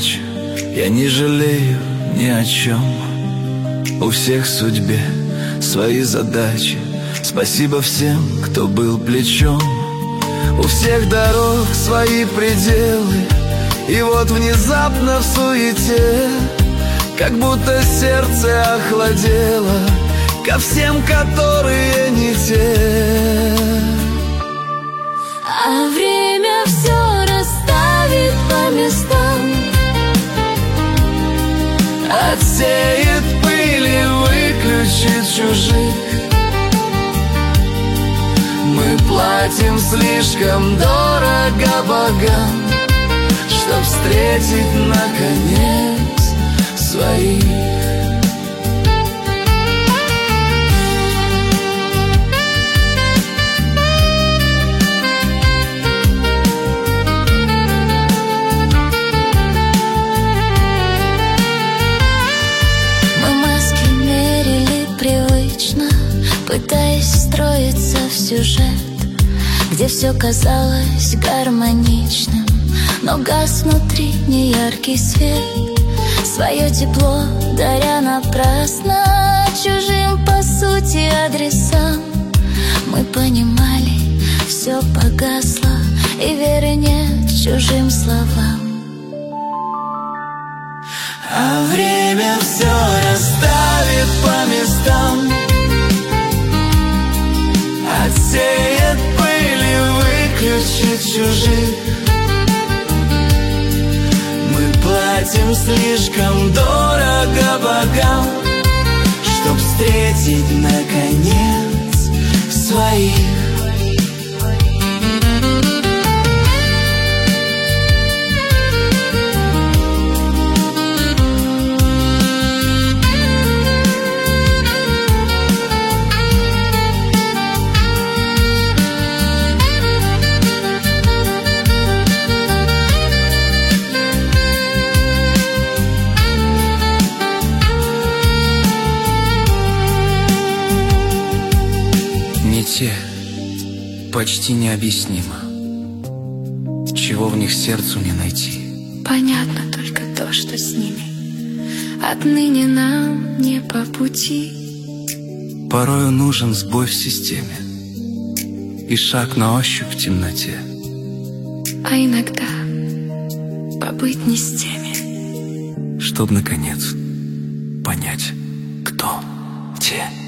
удача, я не жалею ни о чем. У всех в судьбе свои задачи. Спасибо всем, кто был плечом. У всех дорог свои пределы. И вот внезапно в суете, как будто сердце охладело ко всем, которые не те. А время все расставит по местам, отсеет пыль и выключит чужих. Мы платим слишком дорого богам, чтоб встретить наконец своих. Пытаясь встроиться в сюжет, где все казалось гармоничным, но гас внутри неяркий свет, свое тепло даря напрасно чужим, по сути, адресам. Мы понимали, все погасло, и веры нет чужим словам. А время все расставит по местам, отсеет пыль и выключит чужих. Мы платим слишком дорого богам, чтоб встретить наконец своих. Те почти необъяснимо, чего в них сердцу не найти. Понятно только то, что с ними отныне нам не по пути. Порою нужен сбой в системе и шаг на ощупь в темноте, а иногда побыть не с теми, чтоб наконец понять, кто те.